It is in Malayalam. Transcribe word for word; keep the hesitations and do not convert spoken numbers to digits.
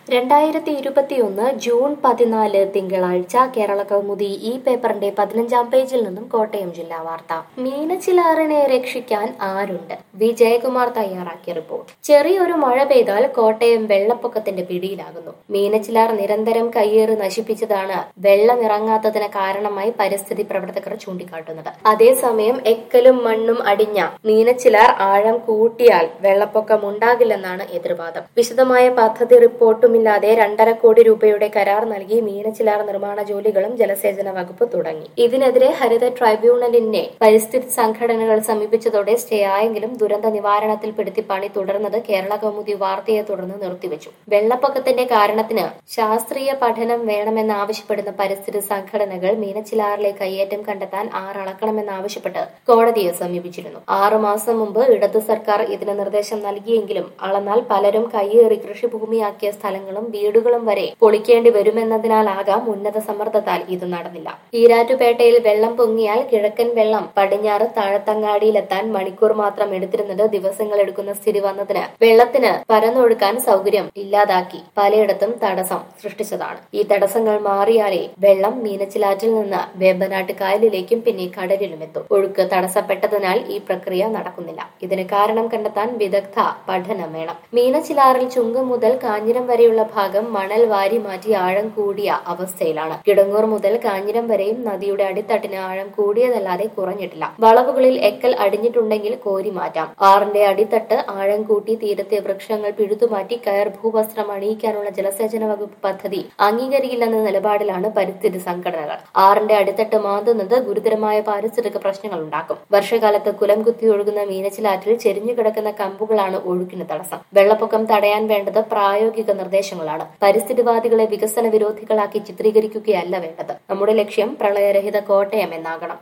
രണ്ടായിരത്തി ഇരുപത്തിയൊന്ന് ജൂൺ പതിനാല് തിങ്കളാഴ്ച കേരള കൗമുദി ഈ പേപ്പറിന്റെ പതിനഞ്ചാം പേജിൽ നിന്നും കോട്ടയം ജില്ലാ വാർത്ത. മീനച്ചിലാറിനെ രക്ഷിക്കാൻ ആരുണ്ട്? വി ജയകുമാർ തയ്യാറാക്കിയ റിപ്പോർട്ട്. ചെറിയൊരു മഴ പെയ്താൽ കോട്ടയം വെള്ളപ്പൊക്കത്തിന്റെ പിടിയിലാകുന്നു. മീനച്ചിലാർ നിരന്തരം കയ്യേറി നശിപ്പിച്ചതാണ് വെള്ളമിറങ്ങാത്തതിന് കാരണമായി പരിസ്ഥിതി പ്രവർത്തകർ ചൂണ്ടിക്കാട്ടുന്നത്. അതേസമയം എക്കലും മണ്ണും അടിഞ്ഞ മീനച്ചിലാർ ആഴം കൂട്ടിയാൽ വെള്ളപ്പൊക്കം ഉണ്ടാകില്ലെന്നാണ് എതിർവാദം. വിശദമായ പദ്ധതി റിപ്പോർട്ടും ില്ലാതെ രണ്ടര കോടി രൂപയുടെ കരാർ നൽകി മീനച്ചിലാർ നിർമ്മാണ ജോലികളും ജലസേചന വകുപ്പ് തുടങ്ങി. ഇതിനെതിരെ ഹരിത ട്രൈബ്യൂണലിനെ പരിസ്ഥിതി സംഘടനകൾ സമീപിച്ചതോടെ സ്റ്റേ ആയെങ്കിലും ദുരന്ത നിവാരണത്തിൽപ്പെടുത്തി പണി തുടർന്നത് കേരള കൗമുദി വാർത്തയെ തുടർന്ന് നിർത്തിവെച്ചു. വെള്ളപ്പൊക്കത്തിന്റെ കാരണത്തിന് ശാസ്ത്രീയ പഠനം വേണമെന്നാവശ്യപ്പെടുന്ന പരിസ്ഥിതി സംഘടനകൾ മീനച്ചിലാറിലെ കയ്യേറ്റം കണ്ടെത്താൻ ആറളക്കണമെന്നാവശ്യപ്പെട്ട് കോടതിയെ സമീപിച്ചിരുന്നു. ആറുമാസം മുമ്പ് ഇടതു സർക്കാർ ഇതിന് നിർദ്ദേശം നൽകിയെങ്കിലും അളന്നാൽ പലരും കയ്യേറി കൃഷിഭൂമിയാക്കിയ സ്ഥലങ്ങളും വീടുകളും വരെ പൊളിക്കേണ്ടി വരുമെന്നതിനാലാകാം ഉന്നത സമ്മർദ്ദത്താൽ ഇത് നടന്നില്ല. ഈരാറ്റുപേട്ടയിൽ വെള്ളം പൊങ്ങിയാൽ കിഴക്കൻ വെള്ളം പടിഞ്ഞാറ് താഴത്തങ്ങാടിയിലെത്താൻ മണിക്കൂർ മാത്രം എടുത്തിരുന്നത് ദിവസങ്ങൾ എടുക്കുന്ന സ്ഥിതി വന്നതിന് വെള്ളത്തിന് പരന്നൊഴുക്കാൻ സൗകര്യം ഇല്ലാതാക്കി പലയിടത്തും തടസ്സം സൃഷ്ടിച്ചതാണ്. ഈ തടസ്സങ്ങൾ മാറിയാലേ വെള്ളം മീനച്ചിലാറ്റിൽ നിന്ന് വേമ്പനാട്ട് കായലിലേക്കും പിന്നെ കടലിലും എത്തും. ഒഴുക്ക് തടസ്സപ്പെട്ടതിനാൽ ഈ പ്രക്രിയ നടക്കുന്നില്ല. ഇതിന് കാരണം കണ്ടെത്താൻ വിദഗ്ധ പഠനം വേണം. മീനച്ചിലാറിൽ ചുങ്കം മുതൽ കാഞ്ഞിരം വരെയുള്ള ഭാഗം മണൽ വാരി മാറ്റി ആഴം കൂടിയ അവസ്ഥയിലാണ്. കിടങ്ങൂർ മുതൽ കാഞ്ഞിരം വരെയും നദിയുടെ അടിത്തട്ടിന് ആഴം കൂടിയതല്ലാതെ കുറഞ്ഞിട്ടില്ല. വളവുകളിൽ എക്കൽ അടിഞ്ഞിട്ടുണ്ടെങ്കിൽ കോരി മാറ്റാം. ആറിന്റെ അടിത്തട്ട് ആഴം കൂട്ടി തീരത്തെ വൃക്ഷങ്ങൾ പിഴുതുമാറ്റി കയർ ഭൂവസ്ത്രം അണിയിക്കാനുള്ള ജലസേചന വകുപ്പ് പദ്ധതി അംഗീകരിക്കില്ലെന്ന നിലപാടിലാണ് പരിസ്ഥിതി സംഘടനകൾ. ആറിന്റെ അടിത്തട്ട് മാന്തുന്നത് ഗുരുതരമായ പാരിസ്ഥിതിക പ്രശ്നങ്ങൾ ഉണ്ടാക്കും. വർഷകാലത്ത് കുലം കുത്തി ഒഴുകുന്ന മീനച്ചിലാറ്റിൽ ചെരിഞ്ഞുകിടക്കുന്ന കമ്പുകളാണ് ഒഴുക്കിന് തടസ്സം. വെള്ളപ്പൊക്കം തടയാൻ വേണ്ടത് പ്രായോഗിക നിർദ്ദേശങ്ങളാണ്. പരിസ്ഥിതിവാദികളെ വികസന വിരോധികളാക്കി ചിത്രീകരിക്കുകയല്ല വേണ്ടത്. നമ്മുടെ ലക്ഷ്യം പ്രളയരഹിത കോട്ടയം എന്നാകണം.